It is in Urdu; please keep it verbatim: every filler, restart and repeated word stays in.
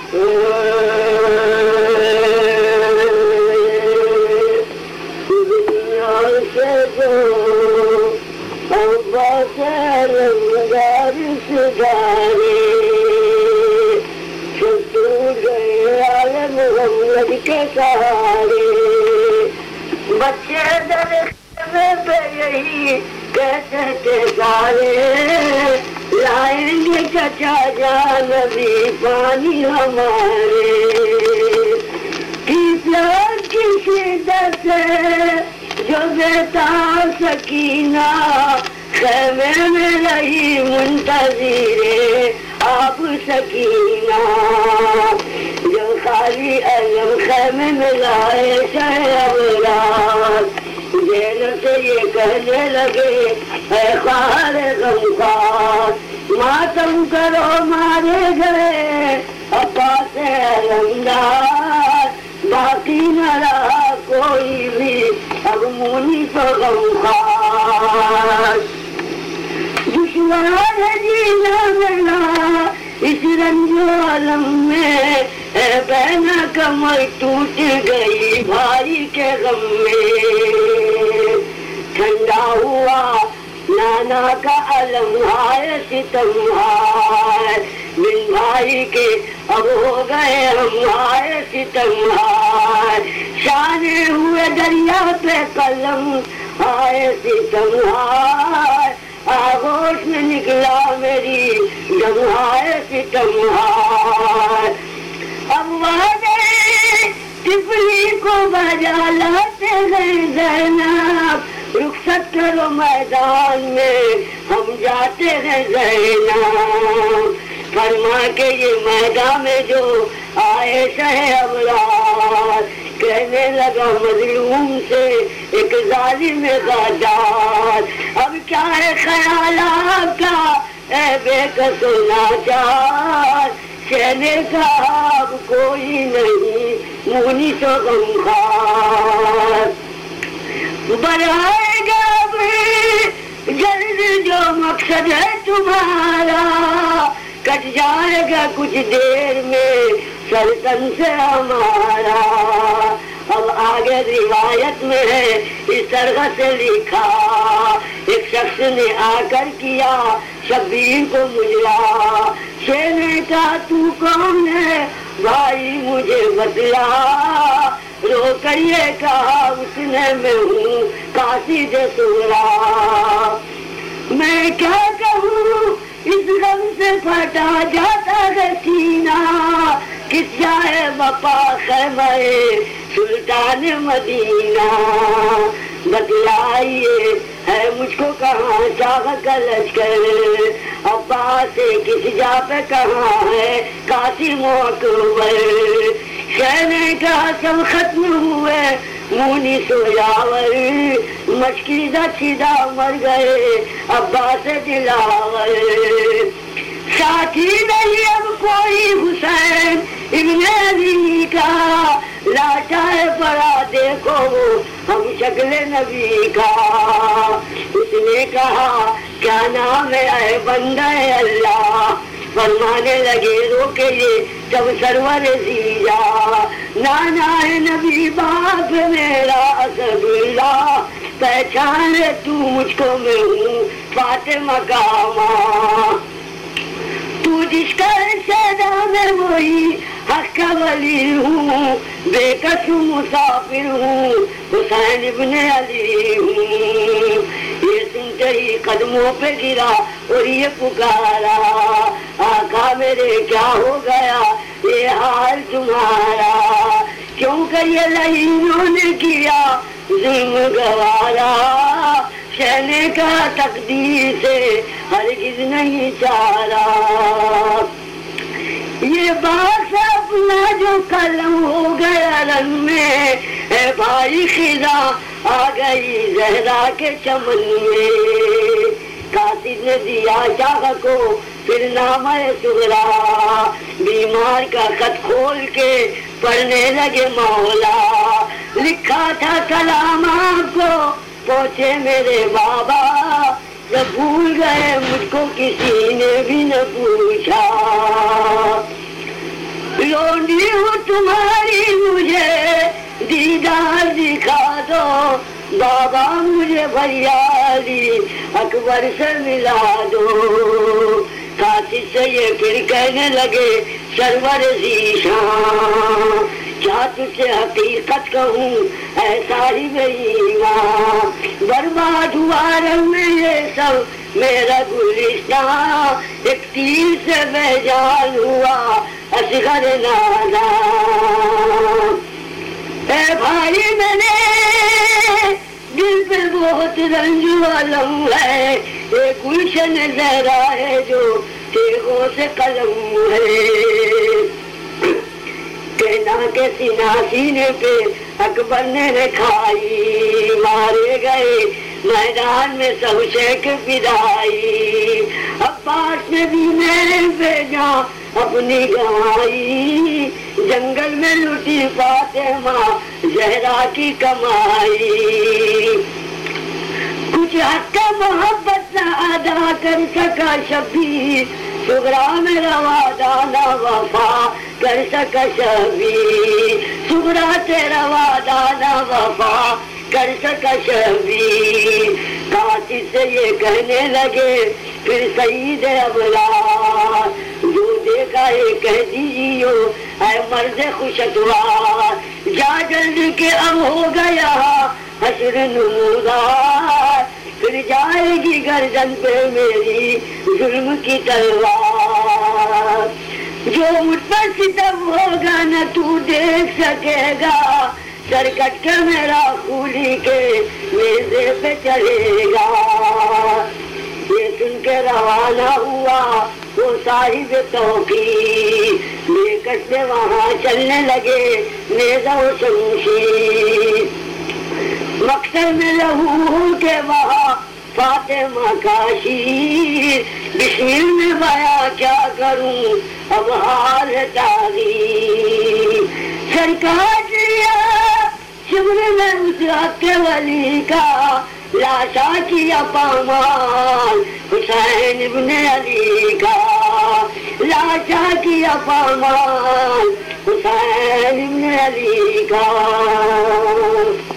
دنیا سے جو ابا سے رنگار سدھارے چھٹو گئے عالم محمد کے سہارے بچے درخت پہ یہی کہتے تھے سارے لائیں گے چچا جان نبی پانی ہمارے کی پیار کی شدت سے جو دیتا سکینہ خیمے میں رہی منتظر آپ سکینہ جو خالی علم خیمے میں لائے شہر جیل سے یہ کہنے لگے اے خوار غمخوار ماتم کرو مارے گئے ابا سے علمدار باقی نہ رہا کوئی بھی اب مونی تو غمخوار دشوار ہے جینا میرا اس رنج و علم میں اے بہنا کمر ٹوٹ گئی بھائی کے غم میں ٹھنڈا ہوا نانا کا علم ہائے ستم ہائے بن بھائی کے اب ہو گئے ہم ہائے ستم ہائے شانے ہوئے دریا پہ قلم ہائے ستم ہائے آغوش میں نکلا میری جمہائے ستم ہائے اب وعدے ٹپلی کو بجا لاتے گئے زینب رخصت کرو میدان میں ہم جاتے ہیں زینب فرما کے یہ میدان میں جو آئے شہ ابرار کہنے لگا مظلوم سے ایک ظالم غدار اب کیا ہے خیال آپ کا اے بے کسو ناچار کہنے کا اب کوئی نہیں مونی تو غمخوار بڑھائے گا جلد جو مقصد ہے تمہارا کٹ جائے گا کچھ دیر میں سلطن سے ہمارا اب آگے روایت میں ہے اس طرح سے لکھا ایک شخص نے آ کر کیا شبیر کو مجلا شیر نے کہا تو کون ہے بھائی مجھے بتلا رو کر یہ کہا اس نے میں ہوں قاصد سغرا میں کیا کہوں اس غم سے پھٹا جاتا ہے سینہ کس جائے وفا خیمہ سلطان مدینہ بتلائیے ہے مجھ کو کہاں شاہ کا لشکر ابا سے کس جا پہ کہاں ہے قاسم و اکبر کہنے کا سب ختم ہوئے مونی سویاور مشکیدہ سیدھا مر گئے ابا سے دلاور ساتھی نہیں اب کوئی حسین ابن علی کا لاچار پڑا دیکھو ہم شکل نبی کا اس نے کہا کیا نام ہے اے بندہ اللہ فرمانے لگے رو کے یہ سب سرور زیجا نانا ہے نبی باپ میرا اسد اللہ پہچان تو مجھ کو میں ہوں فاطمہ کا ماں تو جس کا شہدا میں وہی حق کا ولی ہوں بے کس مسافر ہوں حسین ابن علی ہوں یہ سنتے ہی قدموں پہ گرا اور یہ پکارا آقا میرے کیا ہو گیا یہ حال تمہارا کیوں کہ یہ لہینوں نے کیا ظلم گوارا کہنے کا تقدیر سے ہرگز نہیں چارا یہ باغ اپنا جو قلم ہو گیا رنگ میں اے بھائی خزاں آ گئی زہرا کے چمن میں قاصد نے دیا شاہ کو پھر نامہ سغرا بیمار کا خط کھول کے پڑھنے لگے مولا لکھا تھا سلام آپ کو پہنچے میرے بابا جب بھول گئے مجھ کو کسی نے بھی نہ پوچھا لونڈی ہوں تمہاری مجھے دیدار دکھا دو، بابا مجھے بھیالی اکبر سے ملا دو۔ کاشی سے یہ پھر کہنے لگے سرور ذیشان، کیا تجھ سے حقیقت کہوں اے صاحب ایمان، برباد ہوا رنگ میں یہ سب میرا گلستان، ایک تیر سے بے جان ہوا اصغر نادان۔ اے بھائی میں نے دل پہ بہت رنج والم ہے، ایک گلشن زہرا ہے جو تیغوں سے قلم ہے، کہنا کہ سینہ سینے پہ اکبر نے رکھائی، مارے گئے میدان میں سب شیخ فدائی، عباس نے بھی میرے بھیجا اپنی گوائی، جنگل میں لٹی فاطمہ زہرا کی کمائی، کچھ حق کا محبت نہ ادا کر سکا شبیر، صغرا میں وعدہ نہ وفا کر سکا شبیر، صغرا تیرا وعدہ نہ وفا کر سکا شبیر۔ کاشی سے یہ کہنے لگے پھر سعید ابرار، جو دیکھا یہ کہہ دیجیو اے مرد خوشگوار، جا جلدی کہ اب ہو گیا حشر نمودار، پھر جائے گی گردن پہ میری ظلم کی تلوار، جو مجھ پر ستم ہوگا نہ تو دیکھ سکے گا، سر کٹ کے میرا خولی کے میزے پہ چڑھے گا۔ یہ سن کے روانہ ہوا وہ صاحب توقیر، لے کر سے وہاں چلنے لگے نیزہ و شمشیر، مقصد میں لہو کے وہاں فاطمہ کا شیر، بسم میں بایا کیا کروں اب حال تاغیر، سر کاٹ لیا شبر میں اس حق کے ولی کا، لاشا کیا پامال حسین ابن علی کا، لاشا کیا پامال حسین ابن علی کا۔